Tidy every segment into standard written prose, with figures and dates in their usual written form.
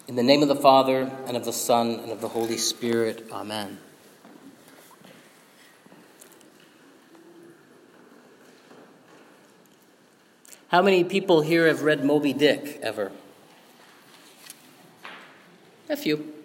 In the name of the Father, and of the Son, and of the Holy Spirit. Amen. How many people here have read Moby Dick ever? A few.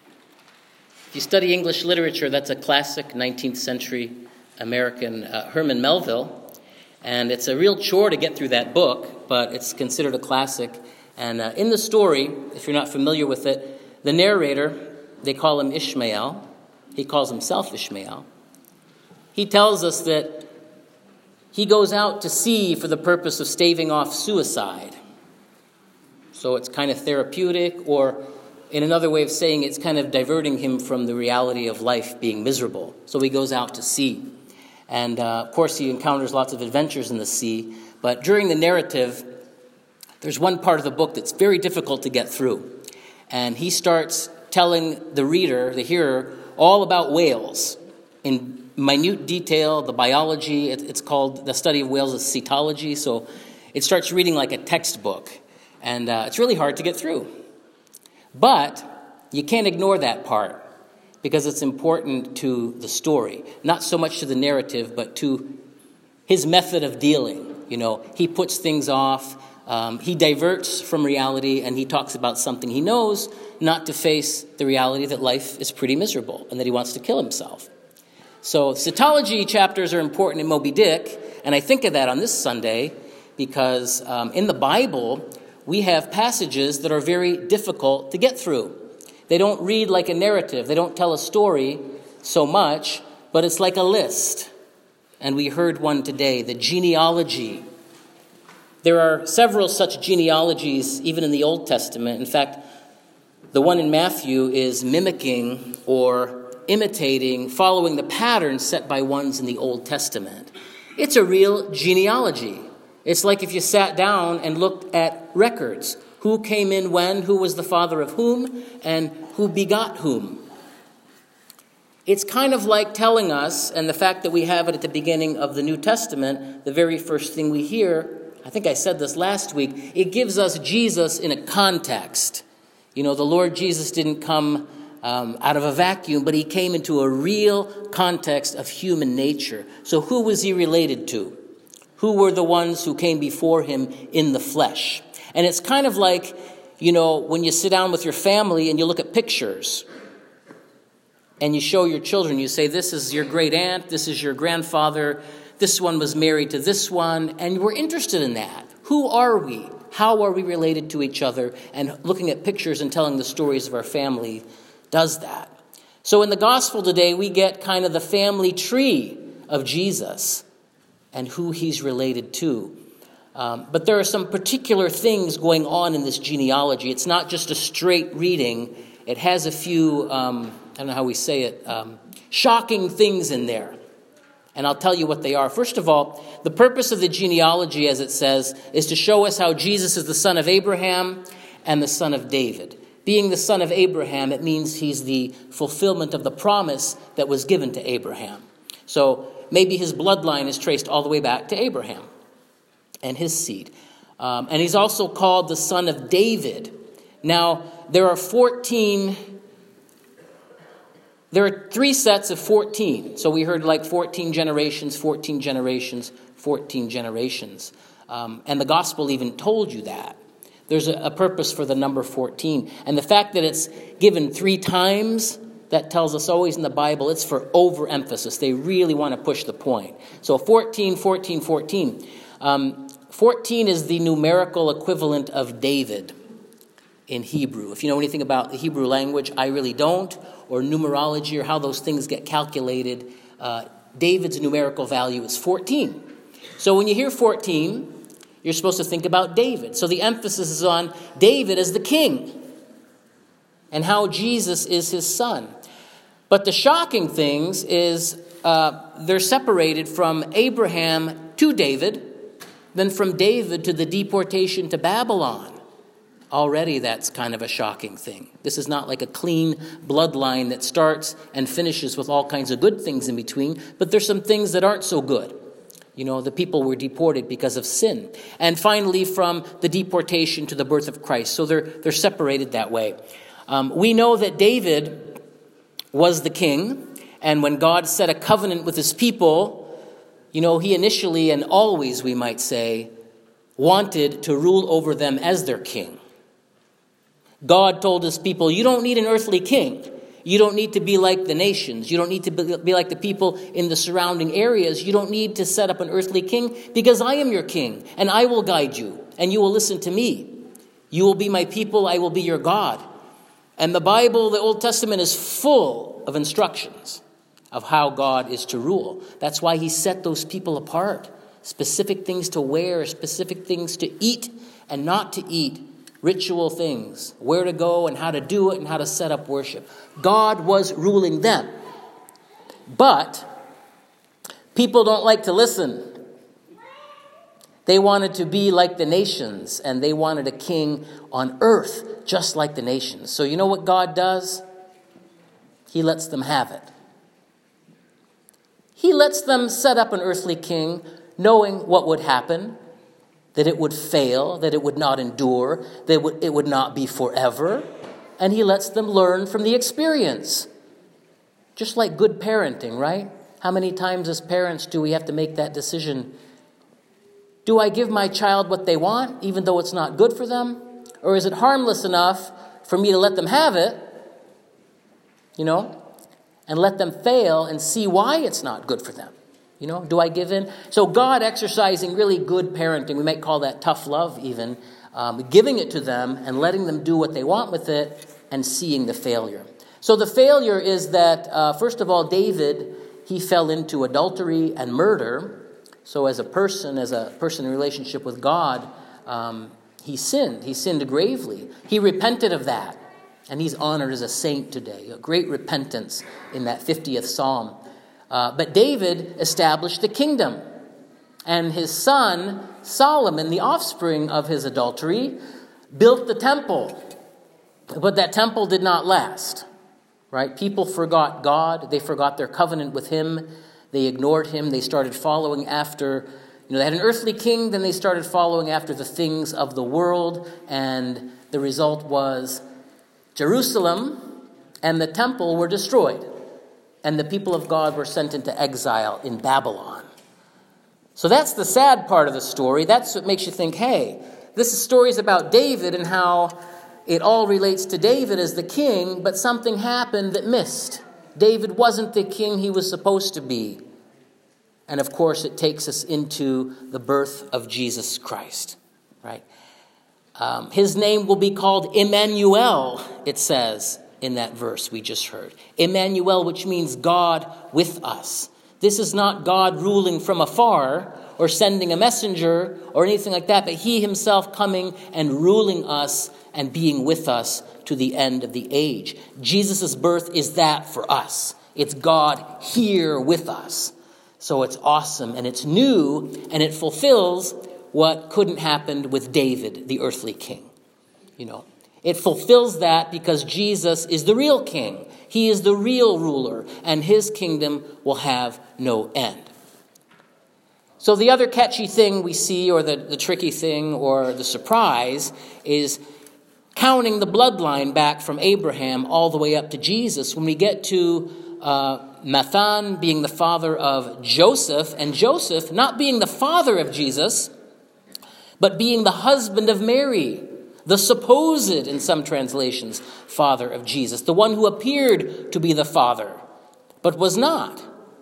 If you study English literature, that's a classic 19th century American Herman Melville. And it's a real chore to get through that book, but it's considered a classic. And in the story, if you're not familiar with it, the narrator, they call him Ishmael. He calls himself Ishmael. He tells us that he goes out to sea for the purpose of staving off suicide. So it's kind of therapeutic, or in another way of saying it's kind of diverting him from the reality of life being miserable. So he goes out to sea. And of course he encounters lots of adventures in the sea. But during the narrative, there's one part of the book that's very difficult to get through. And he starts telling the reader, the hearer, all about whales in minute detail, the biology. It's called, the study of whales is cetology. So it starts reading like a textbook. And it's really hard to get through. But you can't ignore that part because it's important to the story. Not so much to the narrative, but to his method of dealing. You know, he puts things off. He diverts from reality, and he talks about something he knows, not to face the reality that life is pretty miserable and that he wants to kill himself. So cetology chapters are important in Moby Dick, and I think of that on this Sunday because in the Bible, we have passages that are very difficult to get through. They don't read like a narrative. They don't tell a story so much, but it's like a list. And we heard one today, the genealogy. There are several such genealogies even in the Old Testament. In fact, the one in Matthew is mimicking or imitating, following the pattern set by ones in the Old Testament. It's a real genealogy. It's like if you sat down and looked at records. Who came in when, who was the father of whom, and who begot whom. It's kind of like telling us, and the fact that we have it at the beginning of the New Testament, the very first thing we hear, I think I said this last week, it gives us Jesus in a context. You know, the Lord Jesus didn't come out of a vacuum, but he came into a real context of human nature. So who was he related to? Who were the ones who came before him in the flesh? And it's kind of like, you know, when you sit down with your family and you look at pictures and you show your children, you say, this is your great aunt, this is your grandfather, this one was married to this one, and we're interested in that. Who are we? How are we related to each other? And looking at pictures and telling the stories of our family does that. So in the gospel today, we get kind of the family tree of Jesus and who he's related to. But there are some particular things going on in this genealogy. It's not just a straight reading. It has a few, I don't know how we say it, shocking things in there. And I'll tell you what they are. First of all, the purpose of the genealogy, as it says, is to show us how Jesus is the son of Abraham and the son of David. Being the son of Abraham, it means he's the fulfillment of the promise that was given to Abraham. So maybe his bloodline is traced all the way back to Abraham and his seed. And he's also called the son of David. Now, there are 3 sets of 14. So we heard like 14 generations, 14 generations, 14 generations. And the gospel even told you that. There's a purpose for the number 14. And the fact that it's given 3 times, that tells us always in the Bible, it's for overemphasis. They really want to push the point. So 14, 14, 14. 14 is the numerical equivalent of David in Hebrew. If you know anything about the Hebrew language, I really don't, or numerology or how those things get calculated, David's numerical value is 14. So when you hear 14, you're supposed to think about David. So the emphasis is on David as the king and how Jesus is his son. But the shocking things is they're separated from Abraham to David, then from David to the deportation to Babylon. Already that's kind of a shocking thing. This is not like a clean bloodline that starts and finishes with all kinds of good things in between, but there's some things that aren't so good. The people were deported because of sin. And finally, from the deportation to the birth of Christ. So they're separated that way. We know that David was the king. And when God set a covenant with his people, he initially and always, we might say, wanted to rule over them as their king. God told his people, you don't need an earthly king. You don't need to be like the nations. You don't need to be like the people in the surrounding areas. You don't need to set up an earthly king, because I am your king, and I will guide you, and you will listen to me. You will be my people, I will be your God. And the Bible, the Old Testament, is full of instructions of how God is to rule. That's why he set those people apart. Specific things to wear, specific things to eat and not to eat, ritual things, where to go and how to do it and how to set up worship. God was ruling them. But people don't like to listen. They wanted to be like the nations, and they wanted a king on earth just like the nations. So you know what God does? He lets them have it. He lets them set up an earthly king, knowing what would happen, that it would fail, that it would not endure, that it would not be forever. And he lets them learn from the experience. Just like good parenting, right? How many times as parents do we have to make that decision? Do I give my child what they want, even though it's not good for them? Or is it harmless enough for me to let them have it, and let them fail and see why it's not good for them? Do I give in? So God exercising really good parenting, we might call that tough love even, giving it to them and letting them do what they want with it and seeing the failure. So the failure is that, first of all, David, he fell into adultery and murder. So as a person in relationship with God, he sinned. He sinned gravely. He repented of that. And he's honored as a saint today. A great repentance in that 50th Psalm. But David established the kingdom. And his son, Solomon, the offspring of his adultery, built the temple. But that temple did not last. Right? People forgot God. They forgot their covenant with him. They ignored him. They started following after, they had an earthly king. Then they started following after the things of the world. And the result was Jerusalem and the temple were destroyed. And the people of God were sent into exile in Babylon. So that's the sad part of the story. That's what makes you think, hey, this story is about David and how it all relates to David as the king, but something happened that missed. David wasn't the king he was supposed to be. And of course, it takes us into the birth of Jesus Christ, right? His name will be called Emmanuel, it says in that verse we just heard. Emmanuel, which means God with us. This is not God ruling from afar or sending a messenger or anything like that, but he himself coming and ruling us and being with us to the end of the age. Jesus' birth is that for us. It's God here with us. So it's awesome and it's new and it fulfills what couldn't happen with David, the earthly king. It fulfills that because Jesus is the real king. He is the real ruler, and his kingdom will have no end. So the other catchy thing we see, or the tricky thing, or the surprise, is counting the bloodline back from Abraham all the way up to Jesus. When we get to Mathan being the father of Joseph, and Joseph not being the father of Jesus, but being the husband of Mary, the supposed, in some translations, father of Jesus, the one who appeared to be the father, but was not.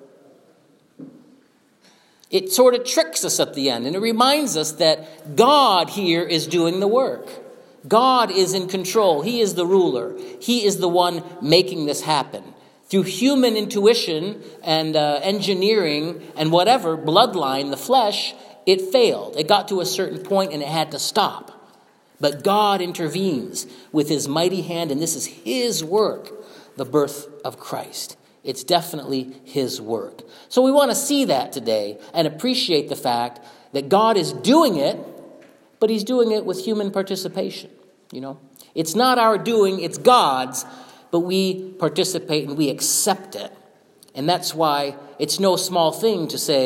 It sort of tricks us at the end, and it reminds us that God here is doing the work. God is in control. He is the ruler. He is the one making this happen. Through human intuition and engineering and whatever, bloodline, the flesh, it failed. It got to a certain point and it had to stop. But God intervenes with his mighty hand, and this is his work, the birth of Christ. It's definitely his work. So we want to see that today and appreciate the fact that God is doing it, but he's doing it with human participation. It's not our doing, it's God's, but we participate and we accept it. And that's why it's no small thing to say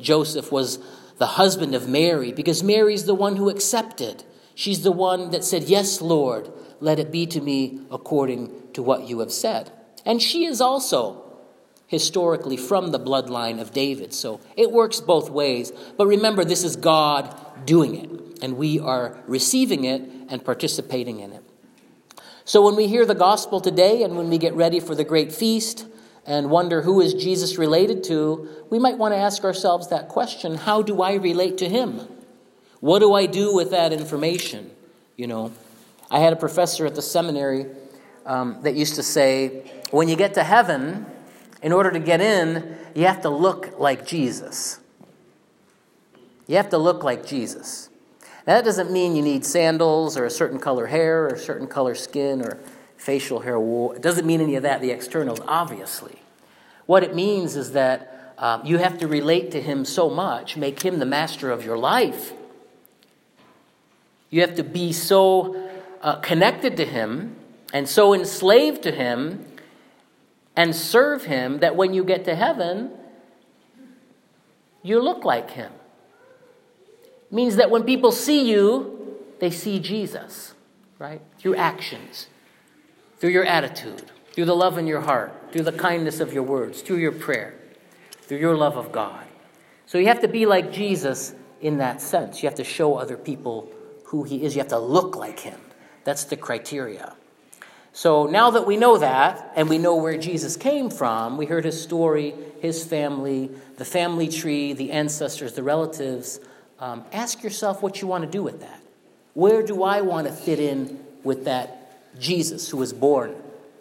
Joseph was the husband of Mary, because Mary's the one who accepted. She's the one that said, "Yes, Lord, let it be to me according to what you have said." And she is also historically from the bloodline of David. So it works both ways. But remember, this is God doing it, and we are receiving it and participating in it. So when we hear the gospel today, and when we get ready for the great feast and wonder who is Jesus related to, we might want to ask ourselves that question: how do I relate to him? What do I do with that information? I had a professor at the seminary that used to say, when you get to heaven, in order to get in, you have to look like Jesus. You have to look like Jesus. Now, that doesn't mean you need sandals or a certain color hair or a certain color skin or facial hair wool. It doesn't mean any of that, the externals, obviously. What it means is that you have to relate to him so much, make him the master of your life. You have to be so connected to him and so enslaved to him and serve him that when you get to heaven, you look like him. It means that when people see you, they see Jesus, right? Through actions, through your attitude, through the love in your heart, through the kindness of your words, through your prayer, through your love of God. So you have to be like Jesus in that sense. You have to show other people who he is. You have to look like him. That's the criteria. So now that we know that, and we know where Jesus came from, we heard his story, his family, the family tree, the ancestors, the relatives, ask yourself what you want to do with that. Where do I want to fit in with that Jesus who was born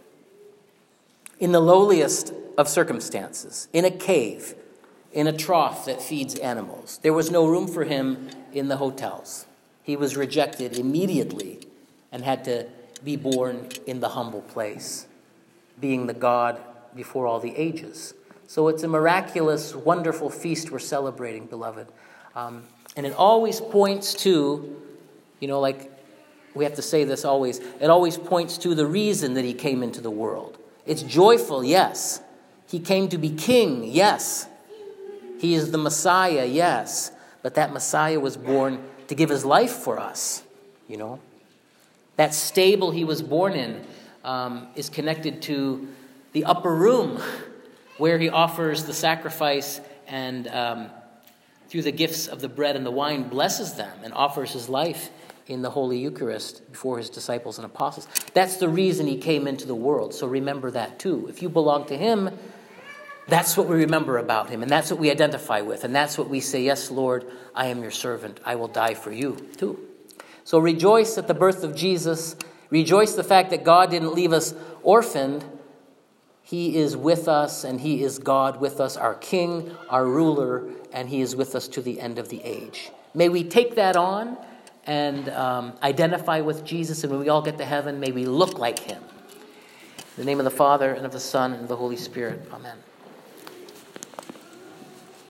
in the lowliest of circumstances, in a cave, in a trough that feeds animals? There was no room for him in the hotels. He was rejected immediately and had to be born in the humble place, being the God before all the ages. So it's a miraculous, wonderful feast we're celebrating, beloved. And it always points to, like we have to say this always, it always points to the reason that he came into the world. It's joyful, yes. He came to be king, yes. He is the Messiah, yes. But that Messiah was born to give his life for us, That stable he was born in is connected to the upper room where he offers the sacrifice and through the gifts of the bread and the wine blesses them and offers his life in the Holy Eucharist before his disciples and apostles. That's the reason he came into the world. So remember that too. If you belong to him, that's what we remember about him, and that's what we identify with, and that's what we say, "Yes, Lord, I am your servant. I will die for you too." So rejoice at the birth of Jesus. Rejoice the fact that God didn't leave us orphaned. He is with us, and he is God with us, our King, our ruler, and he is with us to the end of the age. May we take that on and identify with Jesus, and when we all get to heaven, may we look like him. In the name of the Father, and of the Son, and of the Holy Spirit. Amen.